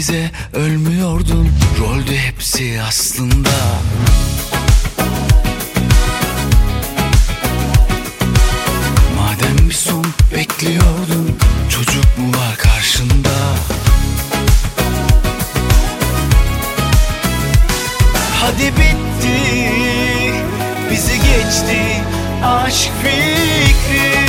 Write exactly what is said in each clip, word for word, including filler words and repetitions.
bize ölmüyordun. Roldü hepsi aslında. Madem bir son bekliyordun, çocuk mu var karşında? Hadi bitti, bizi geçti aşk fikri.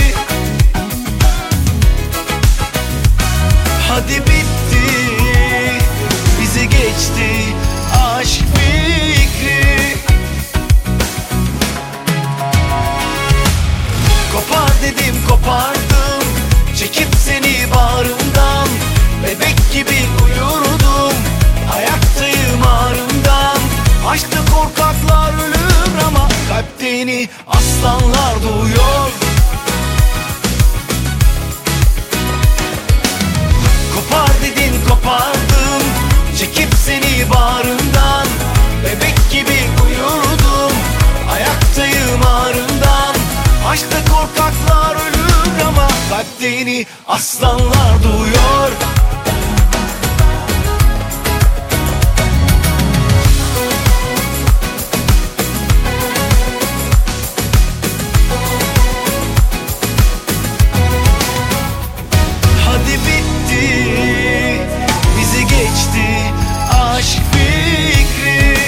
Hadi bitti, bizi geçti aşk fikri. Kopar dedim kopardım, çekip seni bağrımdan. Bebek gibi uyurdum, ayaktayım ağrımdan. Aşkta korkaklar ölür ama kalpte yeni aslanlar doğuyor. Kopar dedin kopardım, çekip seni bağrımdan. Bebek gibi uyurdum, ayaktayım ağrımdan. Aşkta korkaklar ölür ama kalpte yeni aslanlar doğuyor. Hadi bitti, bizi geçti aşk fikri.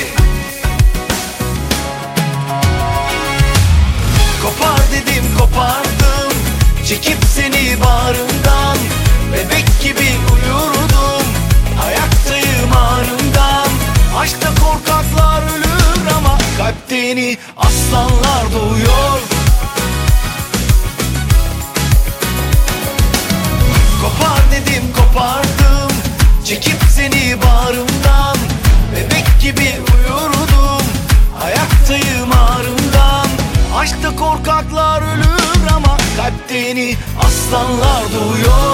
Kopar dedim kopardım, çekip seni bağrımdan. Bebek gibi uyurdum, ayaktayım ağrımdan. Aşkta korkaklar ölür ama kalpte yeni aslanlar doğuyor. Kopar dedim kopardım, çekip seni bağrımdan. Bebek gibi uyurdum, ayaktayım ağrımdan. Aşkta korkaklar ölür ama kalpte yeni aslanlar doğuyor.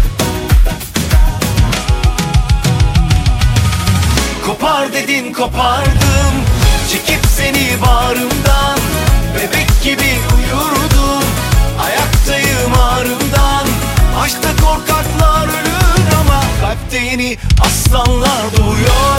Kopar dedin kopardım, çekip seni bağrımdan. Bebek gibi uyurdum, ayaktayım ağrımdan. Aşkta korkaklar ölür ama kalpte yeni aslanlar doğuyor.